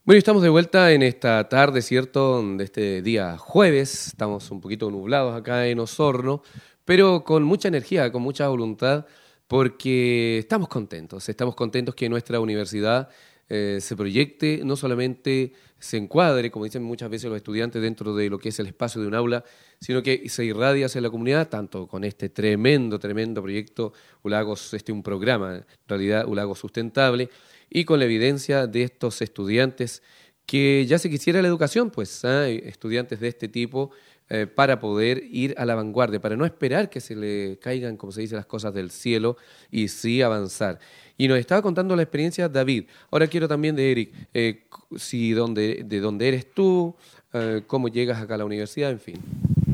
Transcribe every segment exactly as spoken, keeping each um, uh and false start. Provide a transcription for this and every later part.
Bueno, estamos de vuelta en esta tarde, ¿cierto? De este día jueves. Estamos un poquito nublados acá en Osorno, pero con mucha energía, con mucha voluntad, porque estamos contentos. Estamos contentos que nuestra universidad eh, se proyecte, no solamente se encuadre, como dicen muchas veces los estudiantes, dentro de lo que es el espacio de un aula, sino que se irradia hacia la comunidad, tanto con este tremendo, tremendo proyecto Ulagos, este un programa, en realidad Ulagos Sustentable, y con la evidencia de estos estudiantes que ya se quisiera la educación, pues, ¿eh? Estudiantes de este tipo, eh, para poder ir a la vanguardia, para no esperar que se le caigan, como se dice, las cosas del cielo y sí avanzar. Y nos estaba contando la experiencia David. Ahora quiero también de Eric, eh, si dónde, de dónde eres tú, eh, cómo llegas acá a la universidad, en fin.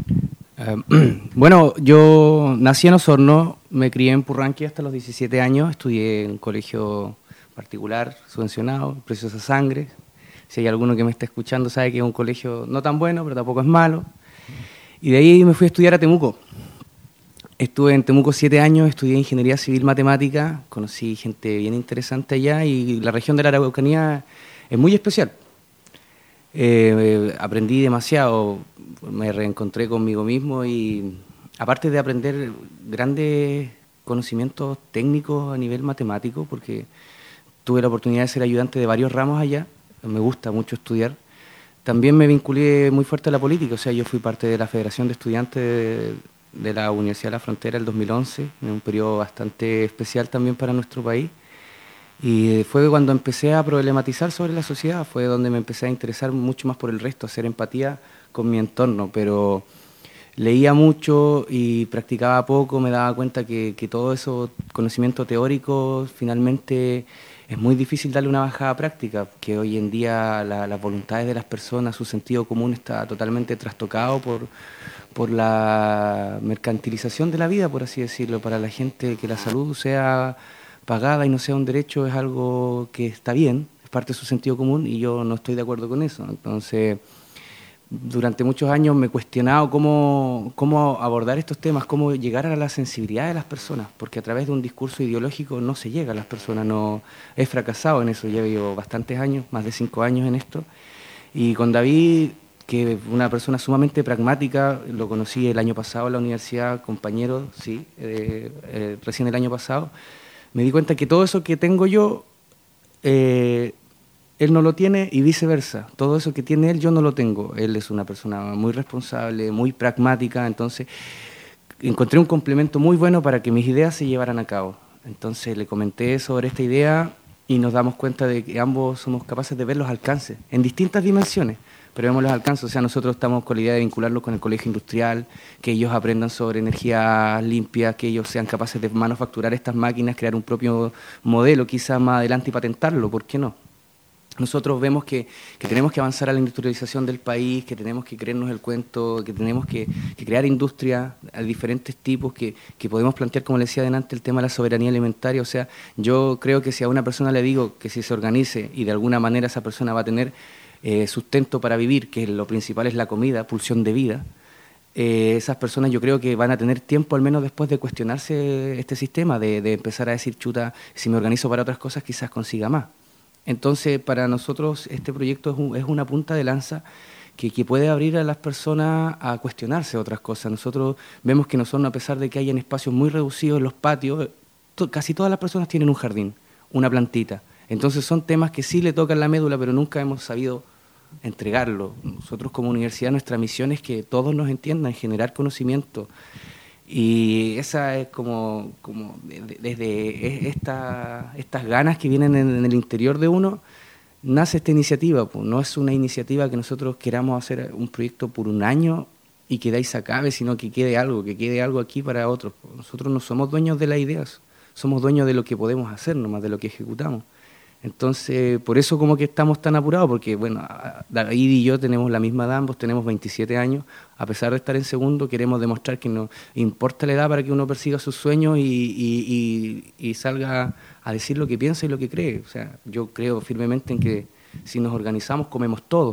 Uh, bueno, yo nací en Osorno, me crié en Purranque hasta los diecisiete años, estudié en un colegio particular, subvencionado, Preciosa Sangre. Si hay alguno que me está escuchando sabe que es un colegio no tan bueno, pero tampoco es malo. Y de ahí me fui a estudiar a Temuco. Estuve en Temuco siete años, estudié Ingeniería Civil Matemática, conocí gente bien interesante allá y la región de la Araucanía es muy especial. Eh, aprendí demasiado, me reencontré conmigo mismo y aparte de aprender grandes conocimientos técnicos a nivel matemático, porque tuve la oportunidad de ser ayudante de varios ramos allá, me gusta mucho estudiar. También me vinculé muy fuerte a la política, o sea, yo fui parte de la Federación de Estudiantes de, de la Universidad de la Frontera el dos mil once, en un periodo bastante especial también para nuestro país. Y fue cuando empecé a problematizar sobre la sociedad, fue donde me empecé a interesar mucho más por el resto, a hacer empatía con mi entorno, pero leía mucho y practicaba poco, me daba cuenta que, que todo eso conocimiento teórico finalmente es muy difícil darle una bajada práctica, que hoy en día la, las voluntades de las personas, su sentido común está totalmente trastocado por, por la mercantilización de la vida, por así decirlo. Para la gente que la salud sea pagada y no sea un derecho es algo que está bien, es parte de su sentido común y yo no estoy de acuerdo con eso. Entonces, durante muchos años me he cuestionado cómo, cómo abordar estos temas, cómo llegar a la sensibilidad de las personas, porque a través de un discurso ideológico no se llega a las personas, no he fracasado en eso, ya llevo bastantes años, más de cinco años en esto, y con David, que es una persona sumamente pragmática, lo conocí el año pasado en la universidad, compañero, sí, eh, eh, recién el año pasado, me di cuenta que todo eso que tengo yo, eh, él no lo tiene y viceversa. Todo eso que tiene él yo no lo tengo. Él es una persona muy responsable, muy pragmática, entonces encontré un complemento muy bueno para que mis ideas se llevaran a cabo. Entonces le comenté sobre esta idea y nos damos cuenta de que ambos somos capaces de ver los alcances en distintas dimensiones, pero vemos los alcances. O sea, nosotros estamos con la idea de vincularlos con el colegio industrial, que ellos aprendan sobre energías limpias, que ellos sean capaces de manufacturar estas máquinas, crear un propio modelo, quizás más adelante y patentarlo, ¿por qué no? Nosotros vemos que, que tenemos que avanzar a la industrialización del país, que tenemos que creernos el cuento, que tenemos que, que crear industrias de diferentes tipos, que, que podemos plantear, como le decía adelante, el tema de la soberanía alimentaria. O sea, yo creo que si a una persona le digo que si se organice y de alguna manera esa persona va a tener eh, sustento para vivir, que lo principal es la comida, pulsión de vida, eh, esas personas yo creo que van a tener tiempo al menos después de cuestionarse este sistema, de, de empezar a decir, chuta, si me organizo para otras cosas quizás consiga más. Entonces, para nosotros este proyecto es, un, es una punta de lanza que, que puede abrir a las personas a cuestionarse otras cosas. Nosotros vemos que nosotros, a pesar de que hayan espacios muy reducidos en los patios, to, casi todas las personas tienen un jardín, una plantita. Entonces son temas que sí le tocan la médula, pero nunca hemos sabido entregarlo. Nosotros como universidad, nuestra misión es que todos nos entiendan, generar conocimiento. Y esa es como, como desde esta, estas ganas que vienen en, en el interior de uno, nace esta iniciativa. Pues no es una iniciativa que nosotros queramos hacer un proyecto por un año y que de ahí se acabe, sino que quede algo, que quede algo aquí para otros. Nosotros no somos dueños de las ideas, somos dueños de lo que podemos hacer, nomás de lo que ejecutamos. Entonces, por eso como que estamos tan apurados, porque bueno, David y yo tenemos la misma edad, ambos tenemos veintisiete años, a pesar de estar en segundo, queremos demostrar que no importa la edad para que uno persiga sus sueños y, y, y, y salga a decir lo que piensa y lo que cree. O sea, yo creo firmemente en que si nos organizamos comemos todos.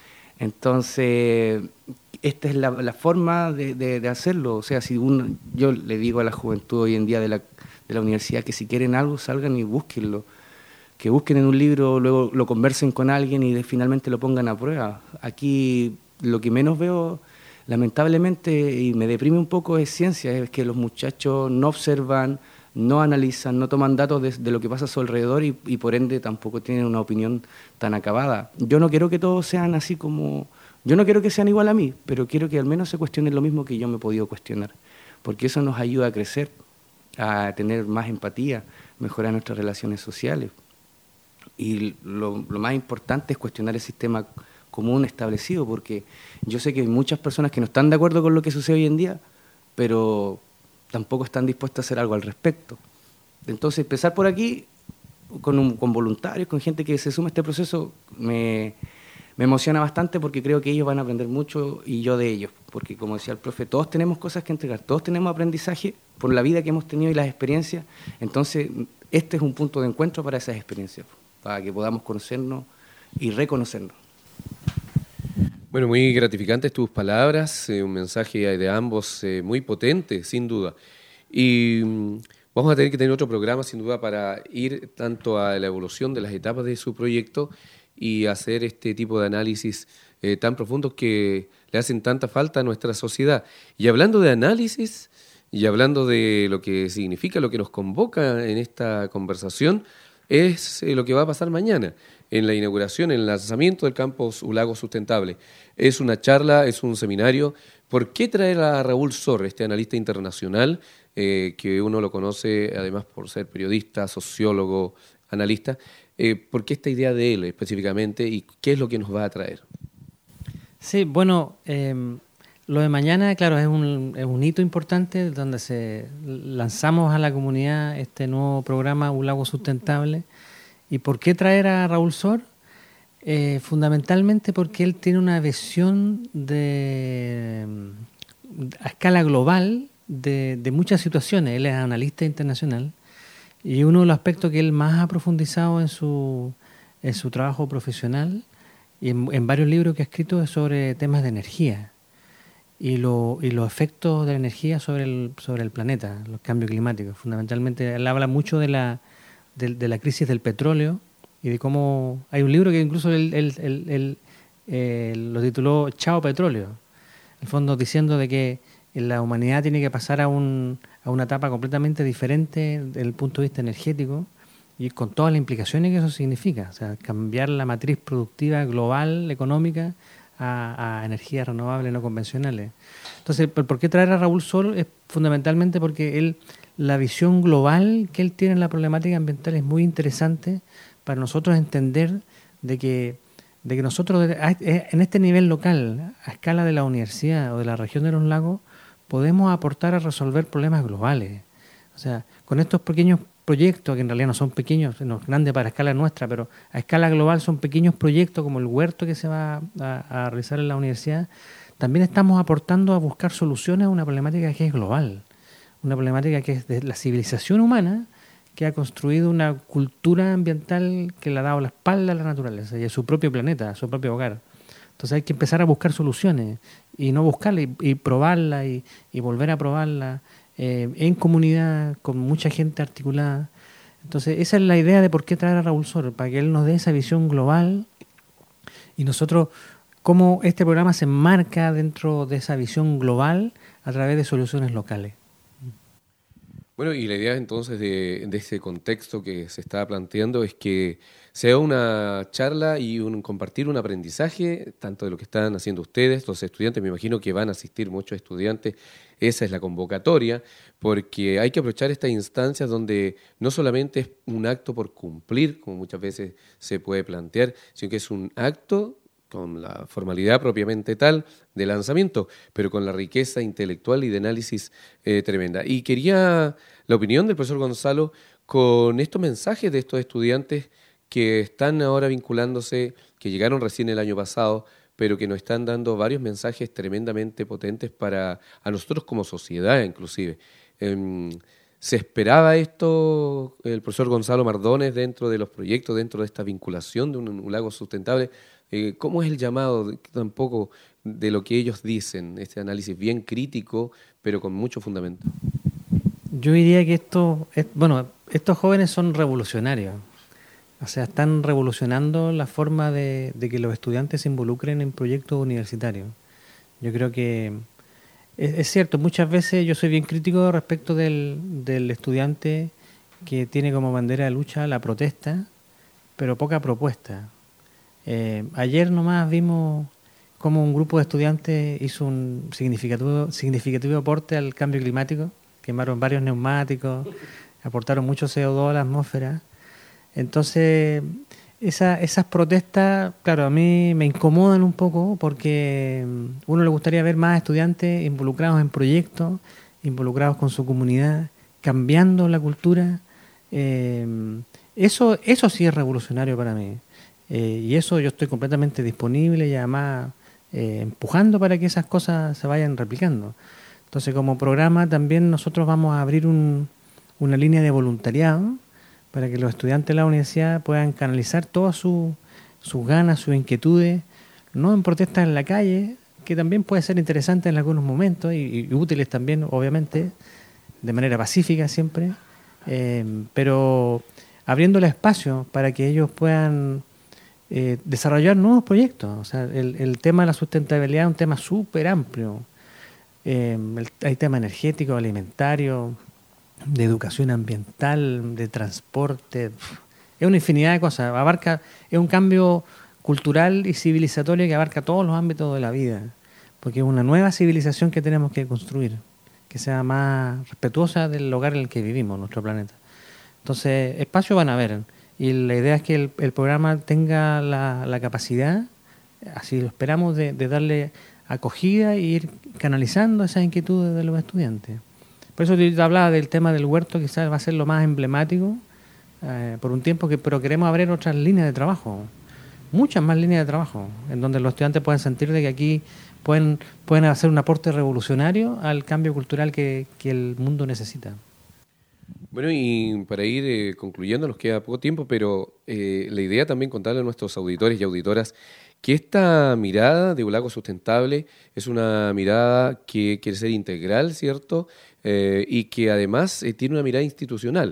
Entonces, esta es la, la forma de, de, de hacerlo. O sea, si uno, yo le digo a la juventud hoy en día de la, de la universidad que si quieren algo, salgan y búsquenlo. que busquen en un libro, luego lo conversen con alguien y de, finalmente lo pongan a prueba. Aquí lo que menos veo, lamentablemente, y me deprime un poco, es ciencia, es que los muchachos no observan, no analizan, no toman datos de, de lo que pasa a su alrededor y, y por ende tampoco tienen una opinión tan acabada. Yo no quiero que todos sean así como... Yo no quiero que sean igual a mí, pero quiero que al menos se cuestionen lo mismo que yo me he podido cuestionar, porque eso nos ayuda a crecer, a tener más empatía, mejorar nuestras relaciones sociales. Y lo, lo más importante es cuestionar el sistema común establecido, porque yo sé que hay muchas personas que no están de acuerdo con lo que sucede hoy en día, pero tampoco están dispuestas a hacer algo al respecto. Entonces, empezar por aquí, con, un, con voluntarios, con gente que se sume a este proceso, me, me emociona bastante porque creo que ellos van a aprender mucho y yo de ellos. Porque, como decía el profe, todos tenemos cosas que entregar, todos tenemos aprendizaje por la vida que hemos tenido y las experiencias. Entonces, este es un punto de encuentro para esas experiencias, para que podamos conocernos y reconocernos. Bueno, muy gratificantes tus palabras, eh, un mensaje de ambos eh, muy potente, sin duda. Y mm, vamos a tener que tener otro programa, sin duda, para ir tanto a la evolución de las etapas de su proyecto y hacer este tipo de análisis eh, tan profundos que le hacen tanta falta a nuestra sociedad. Y hablando de análisis y hablando de lo que significa, lo que nos convoca en esta conversación, es eh, lo que va a pasar mañana en la inauguración, en el lanzamiento del campus Ulago Sustentable. Es una charla, es un seminario. ¿Por qué traer a Raúl Sor, este analista internacional, eh, que uno lo conoce además por ser periodista, sociólogo, analista? Eh, ¿Por qué esta idea de él específicamente y qué es lo que nos va a traer? Sí, bueno, eh, lo de mañana, claro, es un, es un hito importante donde se lanzamos a la comunidad este nuevo programa Ulago Sustentable. ¿Y por qué traer a Raúl Sor? Eh, fundamentalmente porque él tiene una visión de, a escala global de, de muchas situaciones. Él es analista internacional y uno de los aspectos que él más ha profundizado en su, en su trabajo profesional y en, en varios libros que ha escrito es sobre temas de energía y, lo, y los efectos de la energía sobre el, sobre el planeta, los cambios climáticos. Fundamentalmente él habla mucho de la De, de la crisis del petróleo y de cómo hay un libro que incluso él, él, él, él eh, lo tituló Chao Petróleo, en el fondo diciendo de que la humanidad tiene que pasar a, un, a una etapa completamente diferente desde el punto de vista energético y con todas las implicaciones que eso significa, o sea, cambiar la matriz productiva global, económica, a, a energías renovables no convencionales. Entonces, ¿por qué traer a Raúl Sor? Es fundamentalmente porque él, la visión global que él tiene en la problemática ambiental es muy interesante para nosotros entender de que, de que nosotros en este nivel local, a escala de la universidad o de la región de los lagos, podemos aportar a resolver problemas globales. O sea, con estos pequeños proyectos, que en realidad no son pequeños, no grandes para escala nuestra, pero a escala global son pequeños proyectos como el huerto que se va a, a realizar en la universidad, también estamos aportando a buscar soluciones a una problemática que es global, una problemática que es de la civilización humana que ha construido una cultura ambiental que le ha dado la espalda a la naturaleza y a su propio planeta, a su propio hogar. Entonces hay que empezar a buscar soluciones y no buscarla y, y probarla y, y volver a probarla eh, en comunidad, con mucha gente articulada. Entonces esa es la idea de por qué traer a Raúl Sor, para que él nos dé esa visión global y nosotros cómo este programa se enmarca dentro de esa visión global a través de soluciones locales. Bueno, y la idea entonces de, de ese contexto que se está planteando es que sea una charla y un compartir un aprendizaje, tanto de lo que están haciendo ustedes, los estudiantes, me imagino que van a asistir muchos estudiantes, esa es la convocatoria, porque hay que aprovechar estas instancias donde no solamente es un acto por cumplir, como muchas veces se puede plantear, sino que es un acto con la formalidad propiamente tal de lanzamiento, pero con la riqueza intelectual y de análisis eh, tremenda. Y quería la opinión del profesor Gonzalo con estos mensajes de estos estudiantes que están ahora vinculándose, que llegaron recién el año pasado, pero que nos están dando varios mensajes tremendamente potentes para a nosotros como sociedad inclusive. Eh, ¿Se esperaba esto, el profesor Gonzalo Mardones, dentro de los proyectos, dentro de esta vinculación de un, un lago sustentable? Eh, ¿Cómo es el llamado de, tampoco de lo que ellos dicen, este análisis bien crítico, pero con mucho fundamento? Yo diría que esto, es, bueno, estos jóvenes son revolucionarios O sea, están revolucionando la forma de, de que los estudiantes se involucren en proyectos universitarios. Yo creo que es, es cierto, muchas veces yo soy bien crítico respecto del, del estudiante que tiene como bandera de lucha la protesta, pero poca propuesta. Eh, ayer nomás vimos cómo un grupo de estudiantes hizo un significativo, significativo aporte al cambio climático, quemaron varios neumáticos, aportaron mucho C O dos a la atmósfera. Entonces, esa, esas protestas, claro, a mí me incomodan un poco porque uno le gustaría ver más estudiantes involucrados en proyectos, involucrados con su comunidad, cambiando la cultura. Eh, eso, eso sí es revolucionario para mí. Eh, y eso yo estoy completamente disponible y además eh, empujando para que esas cosas se vayan replicando. Entonces, como programa también nosotros vamos a abrir un, una línea de voluntariado para que los estudiantes de la universidad puedan canalizar todas sus sus ganas, sus inquietudes, no en protestas en la calle, que también puede ser interesante en algunos momentos y, y útiles también, obviamente, de manera pacífica siempre, eh, pero abriéndole espacio para que ellos puedan eh, desarrollar nuevos proyectos. O sea, el, el tema de la sustentabilidad es un tema súper amplio. Eh, el, hay tema energético, alimentario, de educación ambiental, de transporte, es una infinidad de cosas, abarca, es un cambio cultural y civilizatorio que abarca todos los ámbitos de la vida, porque es una nueva civilización que tenemos que construir, que sea más respetuosa del lugar en el que vivimos, nuestro planeta. Entonces, espacio van a haber, y la idea es que el, el programa tenga la, la capacidad, así lo esperamos, de, de darle acogida e ir canalizando esas inquietudes de los estudiantes. Por eso te hablaba del tema del huerto, quizás va a ser lo más emblemático eh, por un tiempo, que, pero queremos abrir otras líneas de trabajo, muchas más líneas de trabajo, en donde los estudiantes puedan sentir de que aquí pueden, pueden hacer un aporte revolucionario al cambio cultural que, que el mundo necesita. Bueno, y para ir eh, concluyendo, nos queda poco tiempo, pero eh, la idea también contarle a nuestros auditores y auditoras que esta mirada de Ulago Sustentable es una mirada que quiere ser integral, ¿cierto? Eh, y que además eh, tiene una mirada institucional.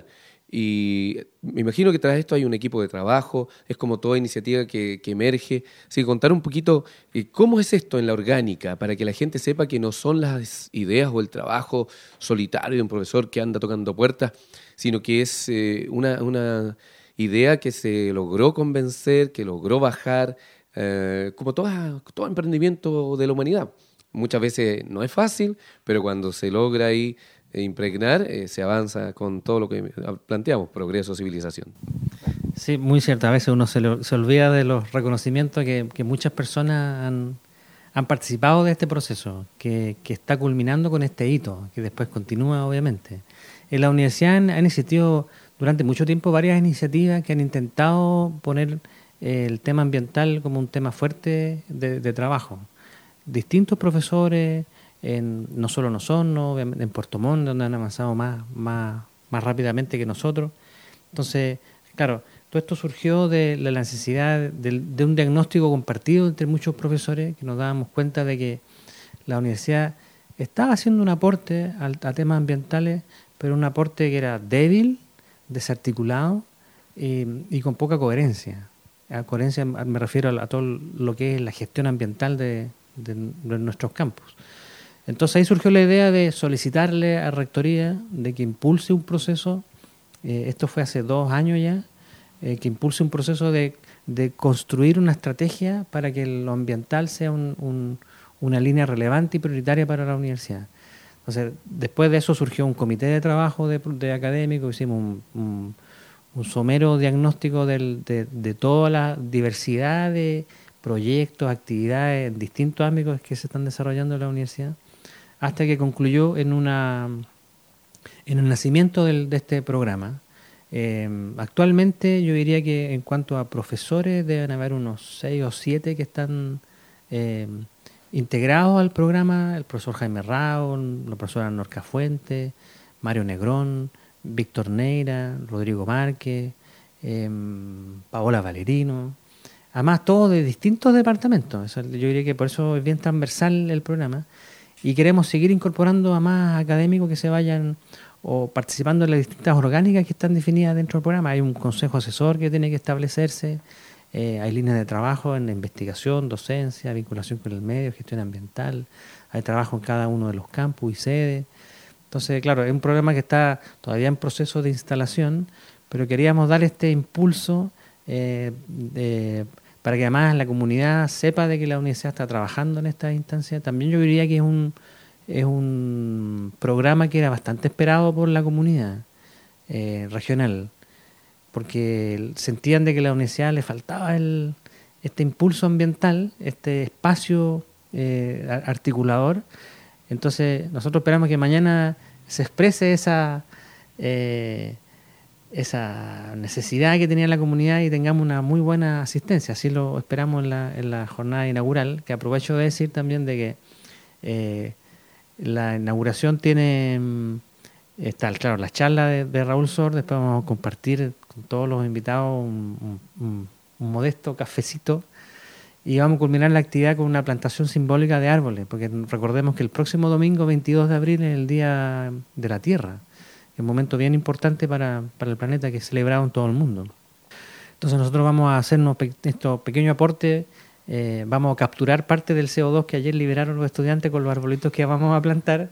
Y me imagino que tras esto hay un equipo de trabajo, es como toda iniciativa que, que emerge. Así que contar un poquito eh, cómo es esto en la orgánica, para que la gente sepa que no son las ideas o el trabajo solitario de un profesor que anda tocando puertas, sino que es eh, una, una idea que se logró convencer, que logró bajar, eh, como toda, todo emprendimiento de la humanidad. Muchas veces no es fácil, pero cuando se logra ahí impregnar, eh, se avanza con todo lo que planteamos, progreso, civilización. Sí, muy cierto. A veces uno se, lo, se olvida de los reconocimientos que, que muchas personas han, han participado de este proceso, que, que está culminando con este hito, que después continúa, obviamente. En la universidad han, han existido durante mucho tiempo varias iniciativas que han intentado poner eh, el tema ambiental como un tema fuerte de, de trabajo. Distintos profesores, en, no solo en Osorno, en Puerto Montt, donde han avanzado más, más, más rápidamente que nosotros. Entonces, claro, todo esto surgió de la necesidad de, de un diagnóstico compartido entre muchos profesores, que nos dábamos cuenta de que la universidad estaba haciendo un aporte a, a temas ambientales, pero un aporte que era débil, desarticulado y, y con poca coherencia. A coherencia me refiero a, a todo lo que es la gestión ambiental de, de, de nuestros campus. Entonces ahí surgió la idea de solicitarle a Rectoría de que impulse un proceso, eh, esto fue hace dos años ya, eh, que impulse un proceso de, de construir una estrategia para que lo ambiental sea un, un, una línea relevante y prioritaria para la universidad. Entonces, después de eso surgió un comité de trabajo de, de académicos, hicimos un, un, un somero diagnóstico del, de, de toda la diversidad de proyectos, actividades en distintos ámbitos que se están desarrollando en la universidad, hasta que concluyó en una en el nacimiento del, de este programa. Eh, actualmente yo diría que en cuanto a profesores deben haber unos seis o siete que están eh, integrados al programa: el profesor Jaime Rao, la profesora Norca Fuente, Mario Negrón, Víctor Neira, Rodrigo Márquez, eh, Paola Valerino, además todos de distintos departamentos. Yo diría que por eso es bien transversal el programa. Y queremos seguir incorporando a más académicos que se vayan o participando en las distintas orgánicas que están definidas dentro del programa. Hay un consejo asesor que tiene que establecerse, eh, hay líneas de trabajo en investigación, docencia, vinculación con el medio, gestión ambiental, hay trabajo en cada uno de los campus y sedes. Entonces, claro, es un programa que está todavía en proceso de instalación, pero queríamos dar este impulso eh, de, para que además la comunidad sepa de que la universidad está trabajando en esta instancia. También yo diría que es un, es un programa que era bastante esperado por la comunidad eh, regional, porque sentían de que a la universidad le faltaba el, este impulso ambiental, este espacio eh, articulador. Entonces nosotros esperamos que mañana se exprese esa, eh, esa necesidad que tenía la comunidad y tengamos una muy buena asistencia. Así lo esperamos en la, en la jornada inaugural, que aprovecho de decir también de que eh, la inauguración tiene, está, claro, la charla de, de Raúl Sor, después vamos a compartir con todos los invitados un, un, un modesto cafecito y vamos a culminar la actividad con una plantación simbólica de árboles, porque recordemos que el próximo domingo, veintidós de abril, es el Día de la Tierra, es un momento bien importante para, para el planeta que es celebrado en todo el mundo. Entonces nosotros vamos a hacer unos pe- estos pequeños aportes, eh, vamos a capturar parte del C O dos que ayer liberaron los estudiantes con los arbolitos que vamos a plantar,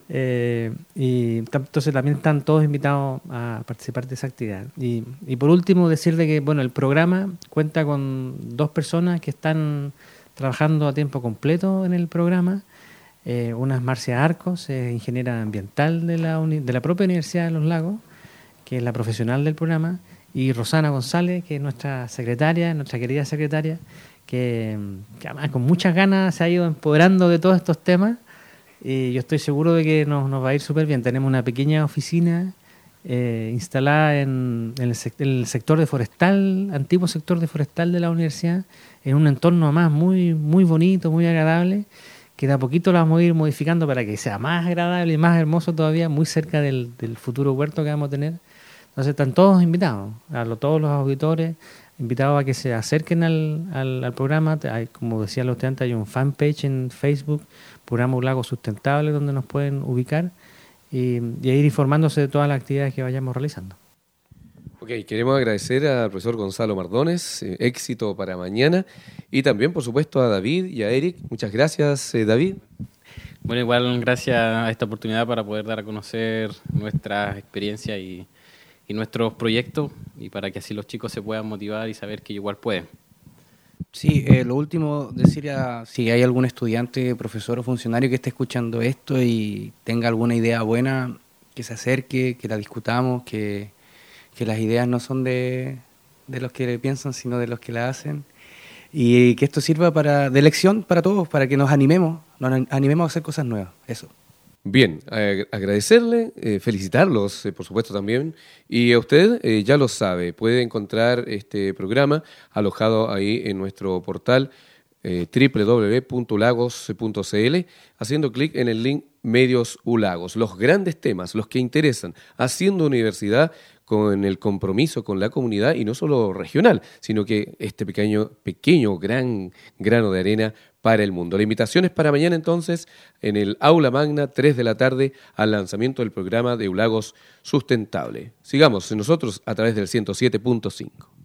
eh, y t- entonces también están todos invitados a participar de esa actividad. Y, y por último decir de que bueno, el programa cuenta con dos personas que están trabajando a tiempo completo en el programa. Eh, una es Marcia Arcos, eh, ingeniera ambiental de la, uni- de la propia Universidad de Los Lagos, que es la profesional del programa, y Rosana González, que es nuestra secretaria, nuestra querida secretaria, que, que además con muchas ganas se ha ido empoderando de todos estos temas, y yo estoy seguro de que nos, nos va a ir súper bien. Tenemos una pequeña oficina eh, instalada en, en, el sec- en el sector de forestal, antiguo sector de forestal de la universidad, en un entorno más muy, muy bonito, muy agradable, que de a poquito la vamos a ir modificando para que sea más agradable y más hermoso todavía, muy cerca del, del futuro huerto que vamos a tener. Entonces están todos invitados, a lo, todos los auditores, invitados a que se acerquen al, al, al programa. Hay, como decía los estudiantes, hay un fanpage en Facebook, Programa Un Lago Sustentable, donde nos pueden ubicar y, y ir informándose de todas las actividades que vayamos realizando. Ok, queremos agradecer al profesor Gonzalo Mardones, eh, éxito para mañana, y también, por supuesto, a David y a Eric. Muchas gracias, eh, David. Bueno, igual gracias a esta oportunidad para poder dar a conocer nuestras experiencias y, y nuestros proyectos, y para que así los chicos se puedan motivar y saber que igual pueden. Sí, eh, lo último, decir a, si hay algún estudiante, profesor o funcionario que esté escuchando esto y tenga alguna idea buena, que se acerque, que la discutamos, que, que las ideas no son de, de los que piensan, sino de los que la hacen, y que esto sirva para, de lección para todos, para que nos animemos, nos animemos a hacer cosas nuevas, eso. Bien, eh, agradecerle, eh, felicitarlos, eh, por supuesto también, y a usted eh, ya lo sabe, puede encontrar este programa alojado ahí en nuestro portal eh, doble u doble u doble u punto lagos punto c l, haciendo clic en el link Medios Ulagos, los grandes temas, los que interesan, haciendo universidad con el compromiso con la comunidad, y no solo regional, sino que este pequeño, pequeño, gran grano de arena para el mundo. La invitación es para mañana entonces en el Aula Magna, tres de la tarde, al lanzamiento del programa de Ulagos Sustentable. Sigamos nosotros a través del ciento siete punto cinco.